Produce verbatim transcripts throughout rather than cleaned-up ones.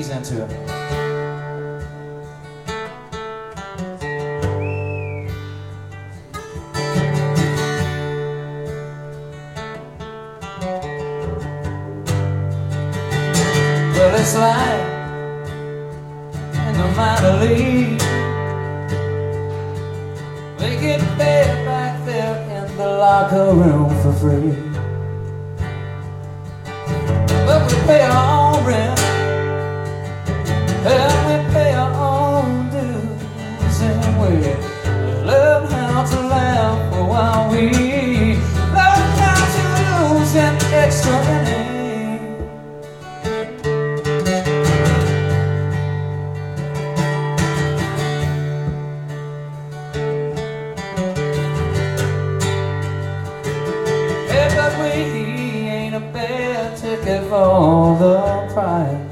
into it. Well, it's like in the minor league, we get fed back there in the locker room for free. But we pay our own rent, and we pay our own dues, and we learn how to laugh while we learn how to lose an extra inning. Hey, but we ain't a bad ticket for the prize.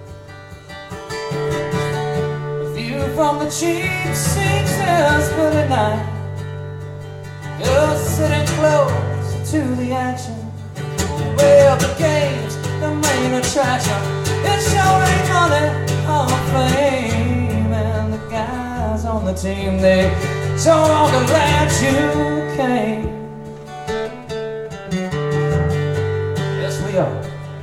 From the cheap seats is pretty nice. You're sitting close to the action. Well, the game's the main attraction. It's sure ain't money or fame, and the guys on the team, they so are glad you came. Yes, we are.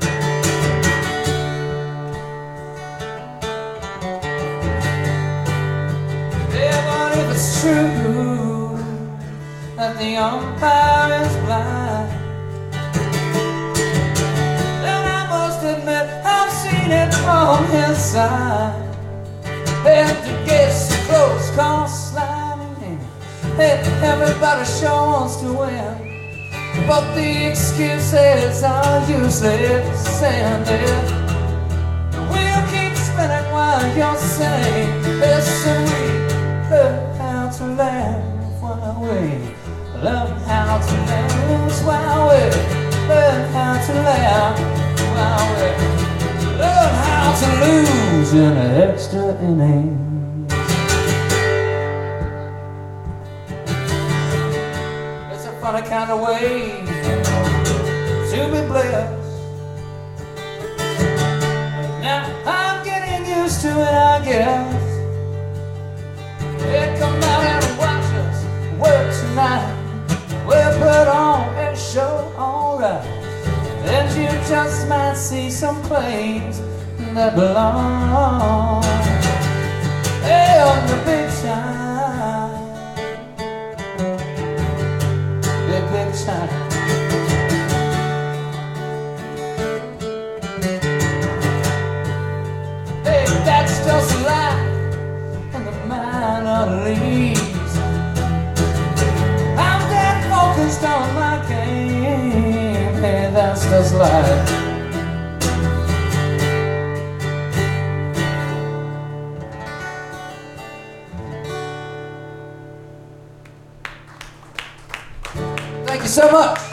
It's true that the umpire is blind, and I must admit I've seen it from his side. And to get so close, call sliding in. Hey, everybody sure wants to win, but the excuses are useless, and we'll keep spinning while you're singing. Listen, we learn how to laugh while we learn how to dance, while we learn how to laugh, while we learn how to lose in an extra inning. It's a funny kind of way to be blessed. Now I'm getting used to it, I guess. Hey, come out and watch us work tonight. We'll put on a show, alright. And you just might see some plays that belong, hey, on the big time, big, big time. Hey, that's just a lie. Leaves. I'm dead focused on my game. Hey, that's just life. Thank you so much.